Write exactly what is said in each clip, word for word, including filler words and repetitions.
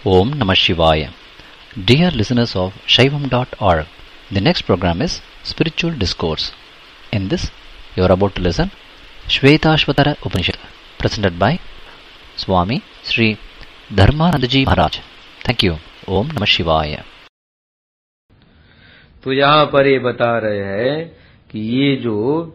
Om Namah Shivaya. Dear listeners of Shaivam dot org, the next program is Spiritual Discourse. In this, you are about to listen Shvetashvatara Upanishad, presented by Swami Sri Dharmanandaji Maharaj. Thank you. Om Namah Shivaya. तो यहाँ पर ये बता रहे हैं कि ये जो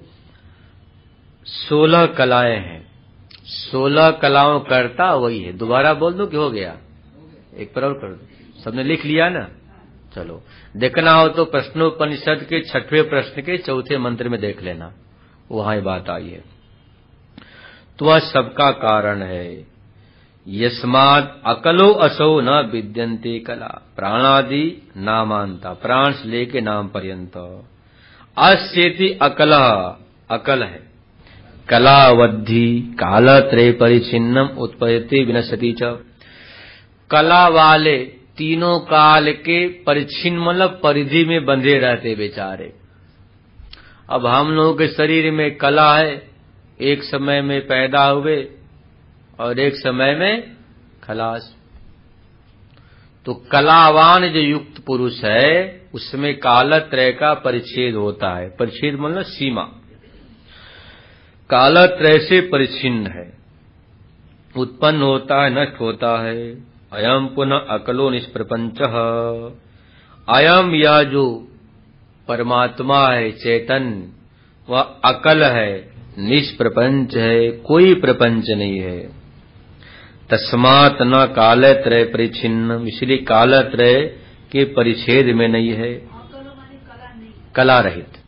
सोलह कलाएं हैं, सोलह कलाओं करता वही है। दोबारा बोल दो कि हो गया? एक पर और कर दो। सबने लिख लिया ना? चलो, देखना हो तो प्रश्नोपनिषद के छठवें प्रश्न के चौथे मंत्र में देख लेना, वहां ये बात आई है। तो वह सबका कारण है। यस्मात् अकलो असौ न विद्यन्ते कला, प्राणादि नामांता, प्राण से लेके नाम पर्यंत। अस्येति अकलः, अकल है। कलावद्धि कालत्रय परिच्छिन्नम उत्पयति विनश्यति च। कला वाले तीनों काल के परिच्छिन्न मतलब परिधि में बंधे रहते बेचारे। अब हम लोगों के शरीर में कला है, एक समय में पैदा हुए और एक समय में खलास। तो कलावान जो युक्त पुरुष है उसमें कालत्रय का परिच्छेद होता है। परिच्छेद मतलब सीमा, कालत्रय से परिच्छिन्न है, उत्पन्न होता है, नष्ट होता है। अयम पुनः अकलो निष्प्रपंचः, अयम यह जो परमात्मा है चैतन्य, वह अकल है, निष्प्रपंच है, कोई प्रपंच नहीं है। तस्मात् न कालत्रय परिच्छिन्न, इसलिए कालत्रय के परिच्छेद में नहीं है। कला रहित,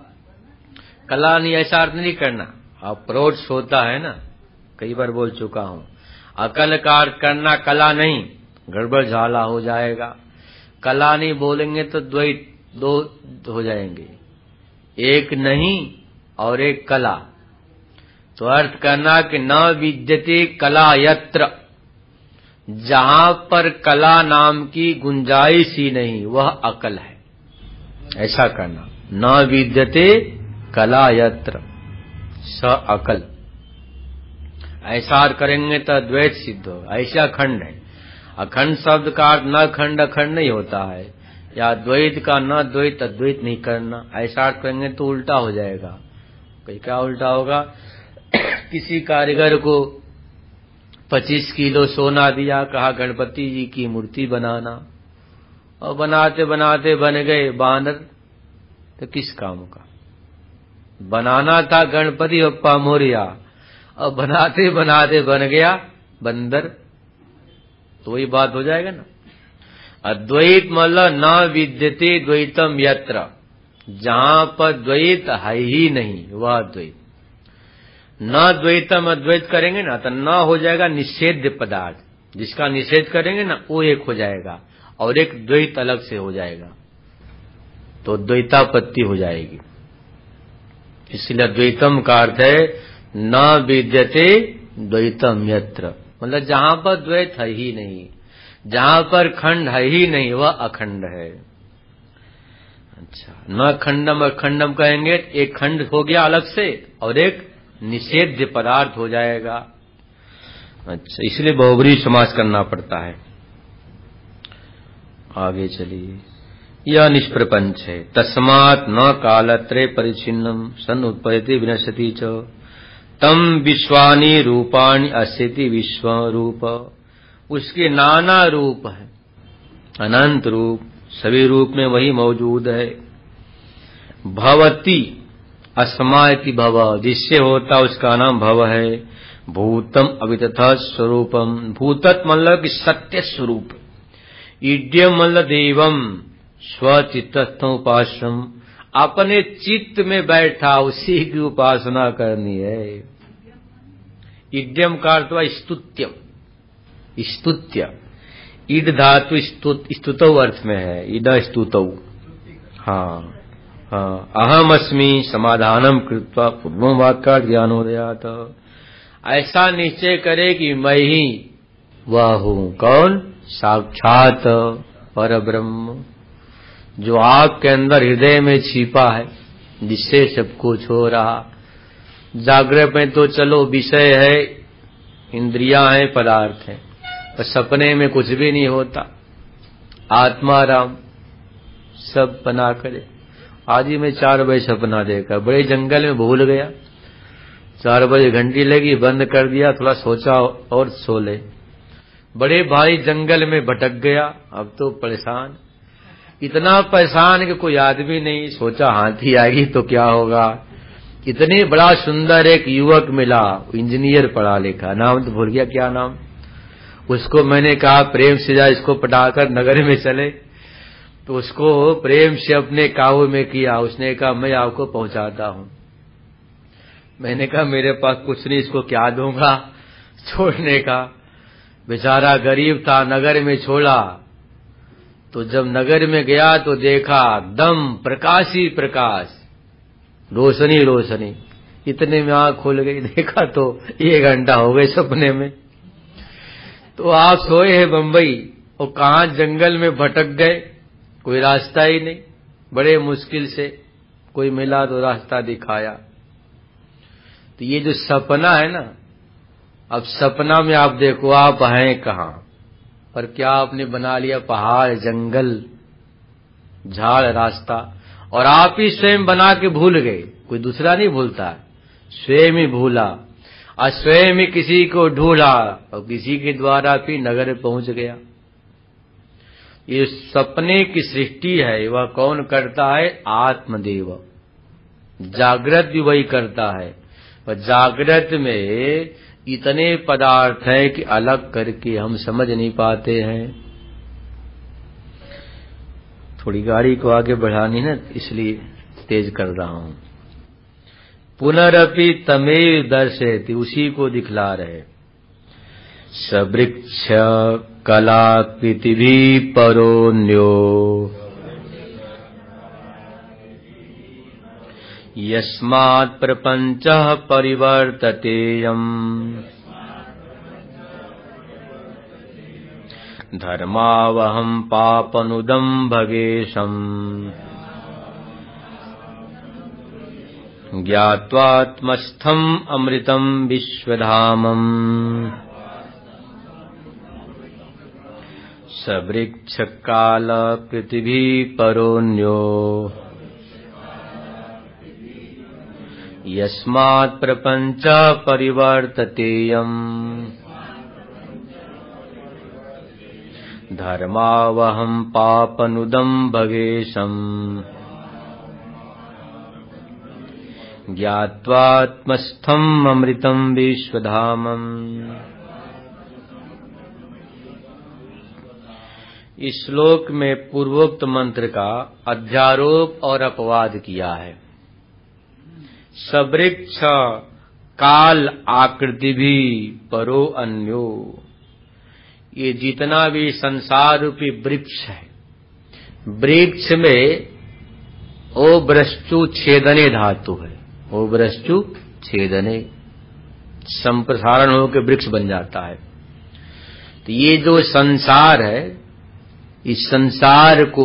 कला नहीं ऐसा अर्थ नहीं करना। आप प्रोड्स होता है ना, कई बार बोल चुका हूं। अकल का अर्थ करना कला नहीं, गड़बड़ झाला हो जाएगा। कला नहीं बोलेंगे तो द्वैत दो हो जाएंगे, एक नहीं और एक कला। तो अर्थ करना कि न विद्यते कला यत्र, जहां पर कला नाम की गुंजाइश ही नहीं वह अकल है, ऐसा करना। न विद्यते कला यत्र स अकल, ऐसा करेंगे तो द्वैत सिद्ध हो। ऐसा खंड है। अखंड शब्द का अर्थ न खंड अखंड नहीं होता है, या द्वैत का न द्वैत अद्वैत नहीं करना। ऐसा अर्थ करेंगे तो उल्टा हो जाएगा। कहीं क्या उल्टा होगा? किसी कारीगर को पच्चीस किलो सोना दिया, कहा गणपति जी की मूर्ति बनाना, और बनाते बनाते बन गए बानर। तो किस काम का? बनाना था गणपति बप्पा मोरिया, और बनाते बनाते बन गया बंदर। तो वही बात हो जाएगा ना। अद्वैत मतलब न विद्यते द्वैतम यत्र, जहां पर द्वैत है ही नहीं वह अद्वैत। न द्वैतम अद्वैत करेंगे ना तो न हो जाएगा निषेध पदार्थ, जिसका निषेध करेंगे ना वो एक हो जाएगा और एक द्वैत अलग से हो जाएगा, तो द्वैतापत्ति हो जाएगी। इसलिए द्वैतम का अर्थ है न विद्यते द्वैतम यत्र, मतलब जहां पर द्वैत है ही नहीं, जहां पर खंड है ही नहीं वह अखंड है। अच्छा, न खंडम अखंडम कहेंगे, एक खंड हो गया अलग से और एक निषेध्य पदार्थ हो जाएगा। अच्छा, इसलिए बहुब्री समास करना पड़ता है। आगे चलिए। यह निष्प्रपंच है। तस्मात् न कालत्रय परिच्छिन्नम सन उत्पयति विनश्यति च, तम विश्वानि रूपाणि अस्यति विश्व रूप। उसके नाना रूप है, अनंत रूप, सभी रूप में वही मौजूद है। भवति अस्माति भव, जिससे होता उसका नाम भव है। भूतम अवितथ स्वरूपम, भूतत मतलब कि सत्य स्वरूप। इड्यम मतलब देवम, स्वचित्त उपासम, अपने चित्त में बैठा उसी की उपासना करनी है। इड्यम का अर्थ हुआ स्तुत्यम, स्तुत्य। इड धातु स्तुतौ अर्थ में है, इड स्तुतौ। हाँ हाँ, अहम अस्मि समाधानम कृत्वा पूर्वम वाक्यार्थ ज्ञानोदयात्। ऐसा निश्चय करे कि मैं ही वह हूँ। कौन? साक्षात परब्रह्म, जो आपके अंदर हृदय में छिपा है, जिससे सब कुछ हो रहा। जागृत में तो चलो विषय है, इंद्रियां हैं, पदार्थ हैं। और सपने में कुछ भी नहीं होता, आत्मा राम सब बना करे। आज ही मैं चार बजे सपना देखा, बड़े जंगल में भूल गया, चार बजे घंटी लगी, बंद कर दिया, थोड़ा सोचा और सो ले। बड़े भारी जंगल में भटक गया, अब तो परेशान, इतना परेशान कि कोई आदमी नहीं। सोचा हाथी आएगी तो क्या होगा। इतने बड़ा सुंदर एक युवक मिला, इंजीनियर पढ़ा लिखा, नाम तो भूल गया क्या नाम। उसको मैंने कहा प्रेम से जा, इसको पटाकर नगर में चले, तो उसको प्रेम से अपने काबू में किया। उसने कहा मैं आपको पहुंचाता हूं। मैंने कहा मेरे पास कुछ नहीं, इसको क्या दूंगा छोड़ने का। बेचारा गरीब था, नगर में छोड़ा। तो जब नगर में गया तो देखा दम प्रकाश ही प्रकाश, रोशनी रोशनी। इतने में आंख खुल गई, देखा तो एक घंटा हो गए सपने में। तो आप सोए हैं बंबई और कहां जंगल में भटक गए, कोई रास्ता ही नहीं। बड़े मुश्किल से कोई मिला तो रास्ता दिखाया। तो ये जो सपना है ना, अब सपना में आप देखो आप हैं कहां, पर क्या आपने बना लिया पहाड़, जंगल, झाड़, रास्ता, और आप ही स्वयं बना के भूल गए। कोई दूसरा नहीं भूलता, स्वयं ही भूला और स्वयं ही किसी को ढूंढा और किसी के द्वारा भी नगर पहुंच गया। ये सपने की सृष्टि है, वह कौन करता है? आत्मदेव। जागृत भी वही करता है, पर जागृत में इतने पदार्थ हैं कि अलग करके हम समझ नहीं पाते हैं। थोड़ी गाड़ी को आगे बढ़ानी ना, इसलिए तेज कर रहा हूं। पुनरपि तमेव दर्शयति, उसी को दिखला रहे। सवृक्ष कलाकृति भी परोन्यो यस्मात् प्रपंचः परिवर्ततेयम् धर्मावहं पापनुदं भगेशम् ज्ञात्वात्मस्थम् अमृतं विश्वधामम् सवृक्षकाल पृथिवी परोन्यो यस्मात् प्रपंच परिवर्ततेयम् धर्मावहं पापनुदं भगेशम् ज्ञात्वात्मस्थम् अमृतं विश्वधामम्। इस श्लोक में पूर्वोक्त मंत्र का अध्यारोप और अपवाद किया है। सवृक्ष काल आकृति भी परो अन्यो, ये जितना भी संसार रूपी वृक्ष है, वृक्ष में ओ ब्रश्चु छेदने धातु है, ओ ब्रश्चु छेदने, संप्रसारण होकर वृक्ष बन जाता है। तो ये जो संसार है, इस संसार को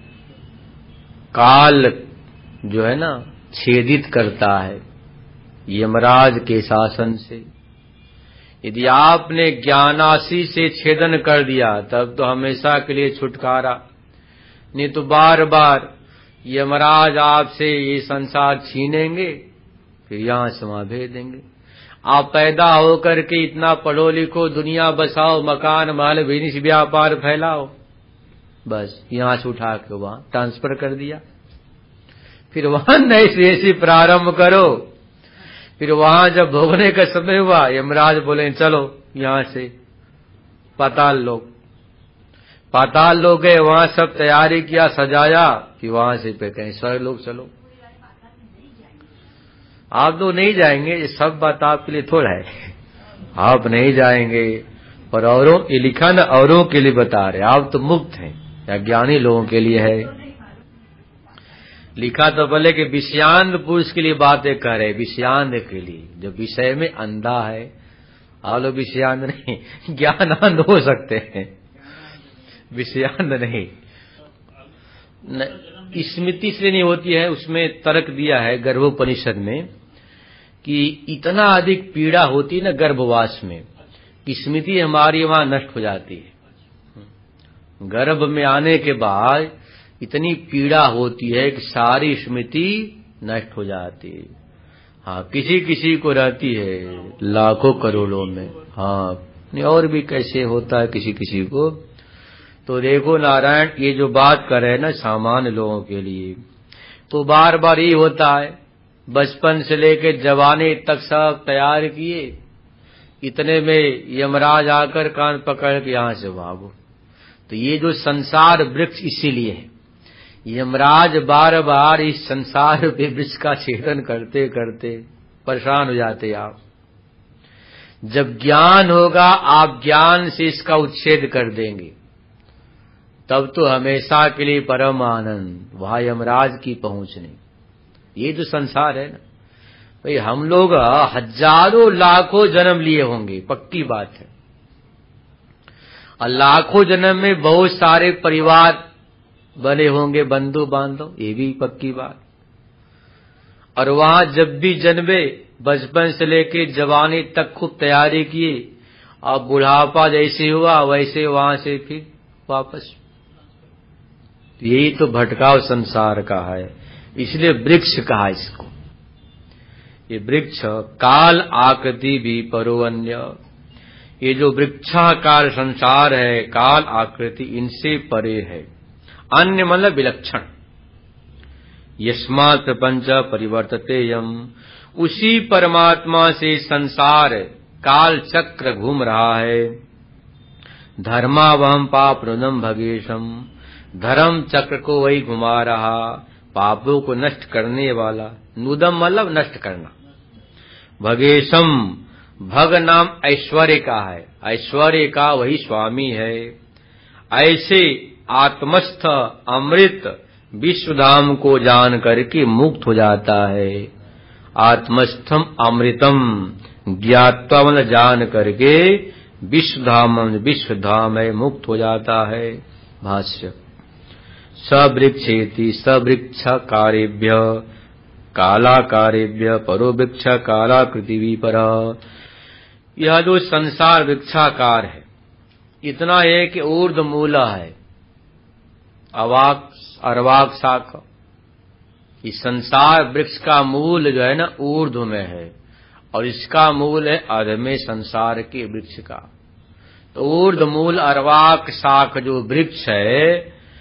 काल जो है ना छेदित करता है यमराज के शासन से। यदि आपने ज्ञानासी से छेदन कर दिया तब तो हमेशा के लिए छुटकारा, नहीं तो बार बार यमराज आपसे ये संसार छीनेंगे, फिर यहां समा भेज देंगे। आप पैदा होकर के इतना पढ़ो लिखो, दुनिया बसाओ, मकान महल बिजनेस व्यापार फैलाओ, बस यहां से उठा के वहां ट्रांसफर कर दिया। फिर वहां नए सिरे से प्रारंभ करो। फिर वहां जब भोगने का समय हुआ, यमराज बोले चलो यहां से पाताल लोक। पाताल लोक गए, वहां सब तैयारी किया, सजाया, कि वहां से पे कहें स्वर्ग लोक चलो। आप तो नहीं जाएंगे, ये सब बात आपके लिए थोड़ा है, आप नहीं जाएंगे। पर औरों, ये लिखा ना औरों के लिए बता रहे, आप तो मुक्त हैं, या ज्ञानी लोगों के लिए है। लिखा तो बोले कि विषयांध पुरुष के लिए बातें कह रहे, विषयांध के लिए, जो विषय में अंधा है। आप लोग विषयांध नहीं, ज्ञानांध हो सकते हैं, विषयांध नहीं। स्मृति इसलिए नहीं होती है, उसमें तर्क दिया है गर्भोपनिषद में कि इतना अधिक पीड़ा होती है ना गर्भवास में, कि स्मृति हमारी वहां नष्ट हो जाती है। गर्भ में आने के बाद इतनी पीड़ा होती है कि सारी स्मृति नष्ट हो जाती है। हाँ, किसी किसी को रहती है लाखों करोड़ों में, हाँ, और भी कैसे होता है किसी किसी को। तो देखो नारायण, ये जो बात कर रहे हैं ना सामान्य लोगों के लिए, तो बार बार ये होता है, बचपन से लेकर जवानी तक सब तैयार किए, इतने में यमराज आकर कान पकड़ के यहां से भागो। तो ये जो संसार वृक्ष इसीलिए है, यमराज बार बार इस संसार पे वृक्ष का छेदन करते करते परेशान हो जाते आप। जब ज्ञान होगा आप ज्ञान से इसका उच्छेद कर देंगे, तब तो हमेशा के लिए परम आनंद, वहां यमराज की पहुंच नहीं। ये जो संसार है ना भाई, हम लोग हजारों लाखों जन्म लिए होंगे, पक्की बात है, और लाखों जन्म में बहुत सारे परिवार बने होंगे, बंधु बांधव, ये भी पक्की बात। और वहां जब भी जन्मे, बचपन से लेके जवानी तक खूब तैयारी किए, और बुढ़ापा जैसे हुआ वैसे वहां से फिर वापस। यही तो भटकाव संसार का है, इसलिए वृक्ष कहा इसको। ये वृक्ष काल आकृति भी परोवन्य, ये जो वृक्षाकार संसार है, काल आकृति इनसे परे है। अन्य मतलब विलक्षण। यस्मात् प्रपंच परिवर्तते यम, उसी परमात्मा से संसार काल चक्र घूम रहा है। धर्मावहम पाप रुदम भगेशम, धर्म चक्र को वही घुमा रहा, पापों को नष्ट करने वाला। नुदम मतलब नष्ट करना। भगेशम, भग नाम ऐश्वर्य का है, ऐश्वर्य का वही स्वामी है। ऐसे आत्मस्थ अमृत विश्वधाम को जान करके मुक्त हो जाता है। आत्मस्थम अमृतम ज्ञात्वा मतलब जान करके, विश्वधाम विश्वधाम है, मुक्त हो जाता है। भाष्य सवृक्षेति सवृक्ष कारेभ्य कालाकारेभ्य परो वृक्ष कालाकृति विपर। यह जो संसार वृक्षाकार है, इतना है कि ऊर्ध मूला है, अवाक अर्वाक शाख। इस संसार वृक्ष का मूल जो है ना ऊर्ध में है, और इसका मूल है अध में संसार के वृक्ष का। तो ऊर्ध मूल अर्वाक शाख जो वृक्ष है,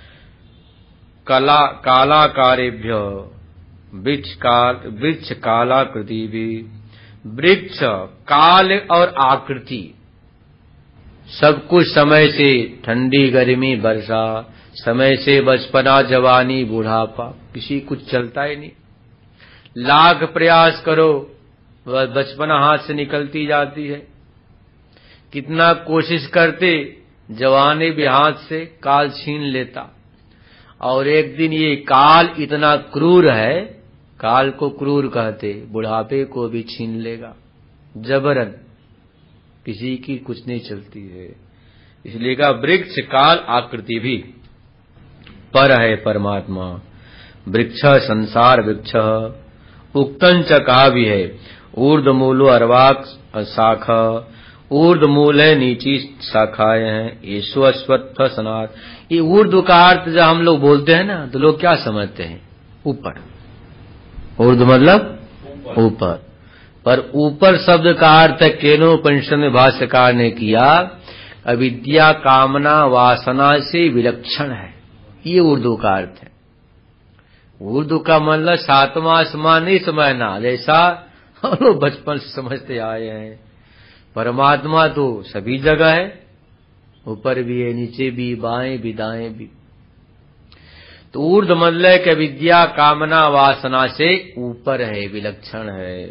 कला कालाकारेभ्य वृक्ष काल वृक्ष कालाकृति भी, वृक्ष काल और आकृति सब कुछ समय से, ठंडी गर्मी वर्षा, समय से बचपना जवानी बुढ़ापा, किसी कुछ चलता ही नहीं। लाख प्रयास करो बचपना हाथ से निकलती जाती है, कितना कोशिश करते जवानी भी हाथ से काल छीन लेता। और एक दिन ये काल इतना क्रूर है, काल को क्रूर कहते, बुढ़ापे को भी छीन लेगा जबरन, किसी की कुछ नहीं चलती है। इसलिए का वृक्ष काल आकृति भी पर है परमात्मा। वृक्ष संसार वृक्ष उक्तन च कहा भी है, ऊर्ध मूलो अर्वाक शाखा, ऊर्ध मूल है नीची शाखाएं हैं, येषु अश्वत्थ सनात। ये ऊर्ध का अर्थ जब हम लोग बोलते हैं ना तो लोग क्या समझते हैं, ऊपर। ऊर्ध मतलब ऊपर, पर ऊपर शब्द का अर्थ केनोपनिषद में भाष्यकार ने किया, अविद्या कामना वासना से विलक्षण है, ये उर्दू का अर्थ है। उर्दू का मतलब सातवां आसमान नहीं समझना, जैसा हम लोग बचपन से समझते आए हैं। परमात्मा तो सभी जगह है, ऊपर भी है, नीचे भी, बाएं भी, दाएं भी। तो ऊर्ध मतलब कि विद्या कामना वासना से ऊपर है, विलक्षण है।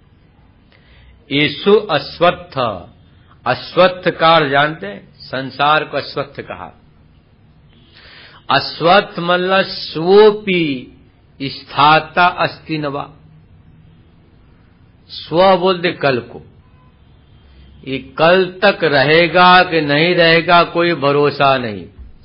येषु अश्वत्थ, अश्वत्थ का जानते हैं, संसार को अश्वत्थ कहा। अश्वत्थ मतलब स्वोपी स्थाता अस्ति नवा, स्व बोलते कल को, ये कल तक रहेगा कि नहीं रहेगा कोई भरोसा नहीं,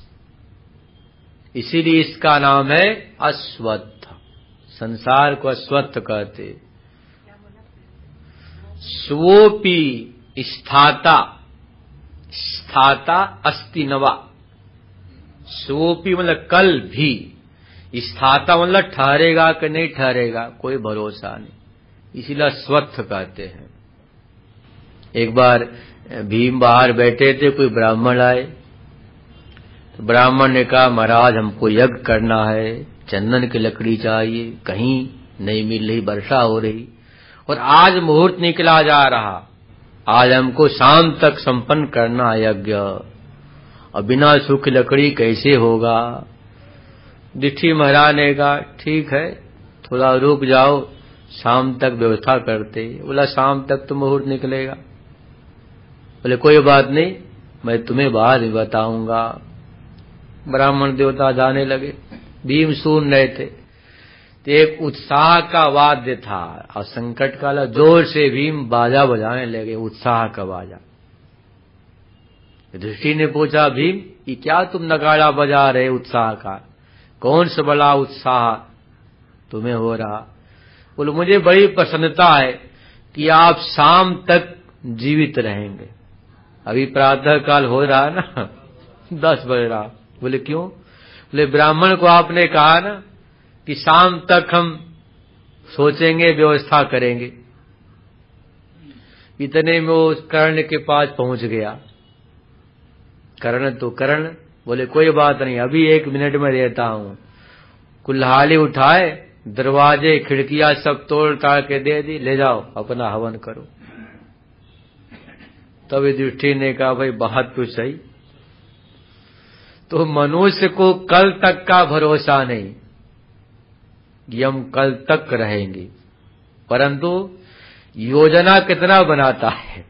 इसीलिए इसका नाम है अश्वत्थ। संसार को अश्वत्थ कहते। स्वोपी स्थाता स्थाता अस्ति नवा। सोपी मतलब कल भी, स्थाता मतलब ठहरेगा कि नहीं ठहरेगा, कोई भरोसा नहीं, इसीलिए स्वत्थ कहते हैं। एक बार भीम बाहर बैठे थे, कोई ब्राह्मण आए, तो ब्राह्मण ने कहा महाराज हमको यज्ञ करना है, चंदन की लकड़ी चाहिए, कहीं नहीं मिल रही, वर्षा हो रही, और आज मुहूर्त निकला जा रहा, आज हमको शाम तक संपन्न करना है यज्ञ, और बिना सूखी लकड़ी कैसे होगा। दिठी महाराज ने कहा ठीक है, थोड़ा रुक जाओ, शाम तक व्यवस्था करते। बोला शाम तक तो मुहूर्त निकलेगा। बोले कोई बात नहीं, मैं तुम्हें बाद में बताऊंगा। ब्राह्मण देवता जाने लगे। भीम सुन रहे थे, तो एक उत्साह का वाद्य था, और संकट काला जोर से भीम बाजा बजाने लगे, उत्साह का बाजा। दृष्टि ने पूछा भीम ये क्या तुम नगाड़ा बजा रहे उत्साह का, कौन सा बड़ा उत्साह तुम्हें हो रहा। बोले मुझे बड़ी प्रसन्नता है कि आप शाम तक जीवित रहेंगे। अभी प्रातः काल हो रहा है ना, दस बज रहा। बोले क्यों? बोले ब्राह्मण को आपने कहा ना कि शाम तक हम सोचेंगे, व्यवस्था करेंगे। इतने में वो कर्ण के पास पहुंच गया। कर्ण तो कर्ण बोले कोई बात नहीं, अभी एक मिनट में देता हूं। कुल्हाड़ी उठाए, दरवाजे खिड़कियां सब तोड़ ताड़ के दे दी, ले जाओ अपना हवन करो। तब युधिष्ठिर ने कहा भाई बात तो सही, तो मनुष्य को कल तक का भरोसा नहीं कि हम कल तक रहेंगे, परंतु योजना कितना बनाता है।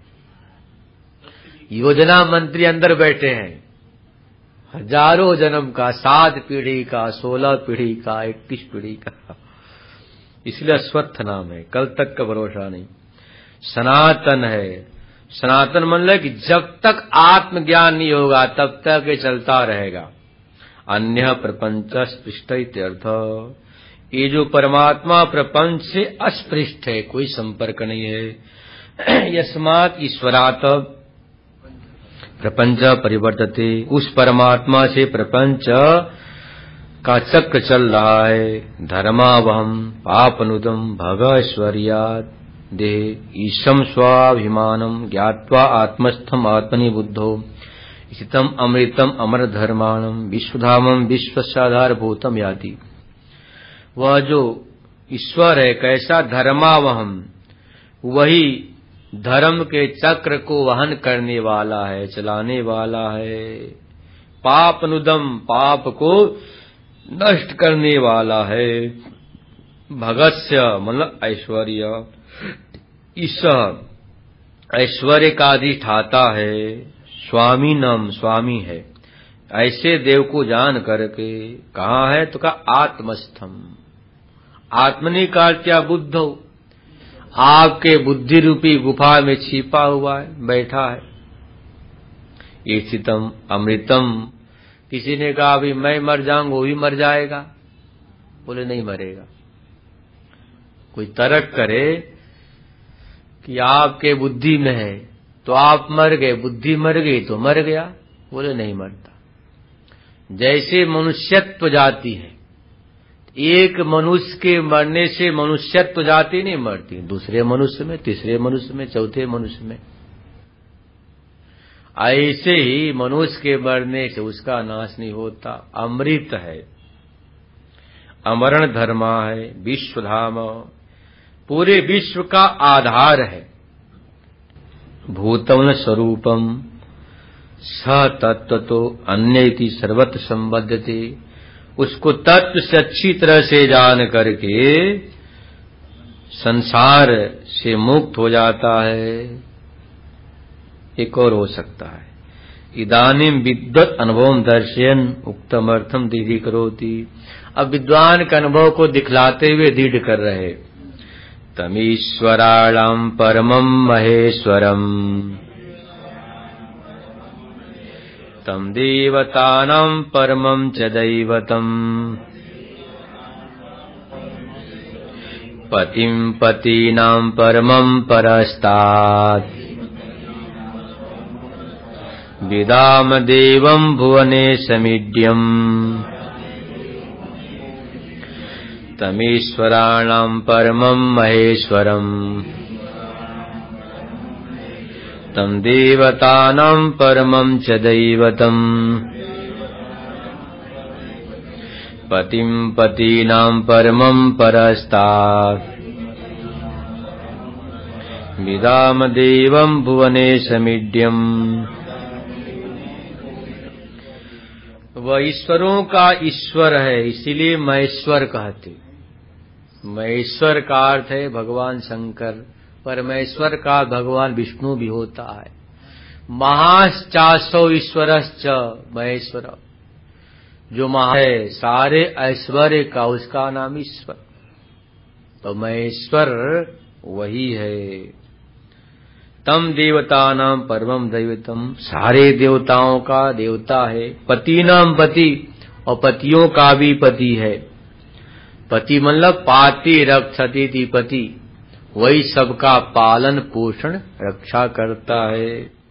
योजना मंत्री अंदर बैठे हैं, हजारों जन्म का, सात पीढ़ी का, सोलह पीढ़ी का, इक्कीस पीढ़ी का, इसलिए स्वत्थ नाम है, कल तक का भरोसा नहीं। सनातन है, सनातन मतलब कि जब तक आत्मज्ञान नहीं होगा तब तक ये चलता रहेगा। अन्य प्रपंच स्पृष्ट इत्यर्थ, ये जो परमात्मा प्रपंच से अस्पृष्ट है, कोई संपर्क नहीं है। यस्मात् ईश्वरात् प्रपंच परिवर्तते, उस परमात्मा से प्रपंच का चक्र चल रहा है। धर्मावहम पापनुदम भग ऐश्वर्यात् देह ईशम स्वाभिमानम ज्ञात्वा आत्मस्थम आत्मनि बुद्धो स्थितम अमृतम अमर धर्माणम विश्वधामम विश्वसाधारभूतम याति। वह जो ईश्वर है कैसा धर्मावहम, वही धर्म के चक्र को वहन करने वाला है, चलाने वाला है। पापनुदम, पाप को नष्ट करने वाला है। भगस्य मतलब ऐश्वर्य, इस ऐश्वर्य का अधिष्ठाता है। स्वामी नाम, स्वामी है। ऐसे देव को जान करके कहाँ है तो कहा आत्मस्थम। आत्मनि का क्या बुद्धो, आपके बुद्धि रूपी गुफा में छिपा हुआ है, बैठा है। ये स्थितम अमृतम, किसी ने कहा अभी मैं मर जाऊंगा, वो भी मर जाएगा। बोले नहीं मरेगा। कोई तर्क करे कि आपके बुद्धि में है तो आप मर गए, बुद्धि मर गई तो मर गया। बोले नहीं मरता। जैसे मनुष्यत्व जाती है, एक मनुष्य के मरने से मनुष्यत्व जाति नहीं मरती, दूसरे मनुष्य में, तीसरे मनुष्य में, चौथे मनुष्य में। ऐसे ही मनुष्य के मरने से उसका नाश नहीं होता। अमृत है, अमरण धर्मा है, विश्वधाम पूरे विश्व का आधार है। भूतम स्वरूपम स तत्व तो अन्य इति सर्वत्र संबद्धते, उसको तत्व से अच्छी तरह से जान करके संसार से मुक्त हो जाता है। एक और हो सकता है, इदानीम विद्वत अनुभव दर्शयन उक्तमर्थम दीढ़ी करोति। अब विद्वान के अनुभव को दिखलाते हुए दृढ़ कर रहे। तमीश्वराणाम परमं महेश्वरम तम देवतानां परमं च दैवतम् पतिं पतीनां परमं परस्तात् विदाम देवं भुवनेशमीड्यम् तमीश्वराणां परमं महेश्वरम् तं देवतानां परमं च दैवतम् पतिं पतीनां परमं परस्तात् विदाम देवं भुवनेशमीड्यम्। वह ईश्वरों का ईश्वर है, इसीलिए महेश्वर कहते। महेश्वर का अर्थ है भगवान शंकर, परमेश्वर का भगवान विष्णु भी होता है। महाश्चासो ईश्वरश्च महेश्वर, जो महा है सारे ऐश्वर्य का, उसका नाम ईश्वर। तो महेश्वर वही है। तम देवतानां परमं दैवतम, सारे देवताओं का देवता है। पतिनां पति, और पतियों का भी पति है। पति मतलब पाति रक्षति थी पति, वही सबका पालन पोषण रक्षा करता है।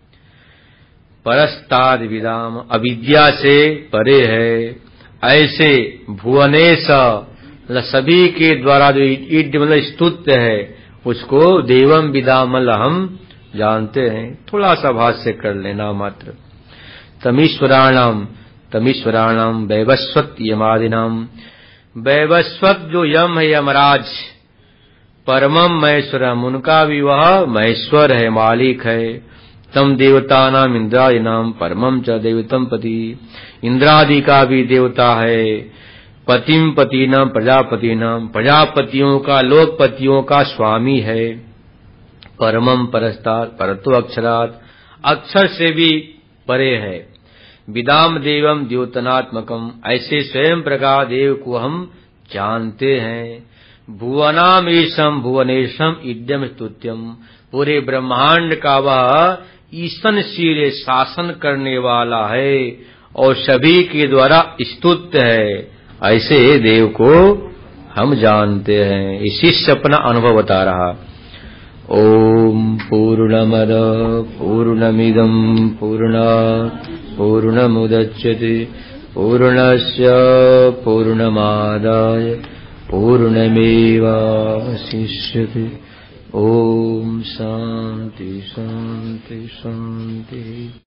परस्ताद विदाम, अविद्या से परे है। ऐसे भुवनेश सभी के द्वारा जो ईड मतलब स्तुत्य है, उसको देवम विदाम हम जानते हैं। थोड़ा सा भाष्य कर लेना मात्र। तमीश्वराणाम, तमीश्वराणाम वैवस्वत यमादिनाम, वैवस्वत जो यम है यमराज, परमम महेश्वरम, उनका भी वह महेश्वर है, मालिक है। तम देवतानाम इंद्रादिनाम परमम च देवतम पति, इंद्रादि का भी देवता है। पतिम पतिनाम प्रजापतिनाम, प्रजापतियों का लोकपतियों का स्वामी है। परमम परस्तात्, परतो अक्षरात्, अक्षर से भी परे है। विदाम देवम द्योतनात्मकम, ऐसे स्वयं प्रकाश देव को हम जानते हैं। भुवनामेशम भुवनेशम इद्यम स्तुत्यम, पूरे ब्रह्मांड का वह ईशनशील शासन करने वाला है और सभी के द्वारा स्तुत्य है। ऐसे देव को हम जानते हैं। इसी से अपना अनुभव बता रहा। ओम पूर्णमद पूर्णमिदं पूर्णात् पूर्णमुदच्यते पूर्णस्य पूर्णमादाय पूर्णमेवावशिष्यते। ओम शांति शांति शांति।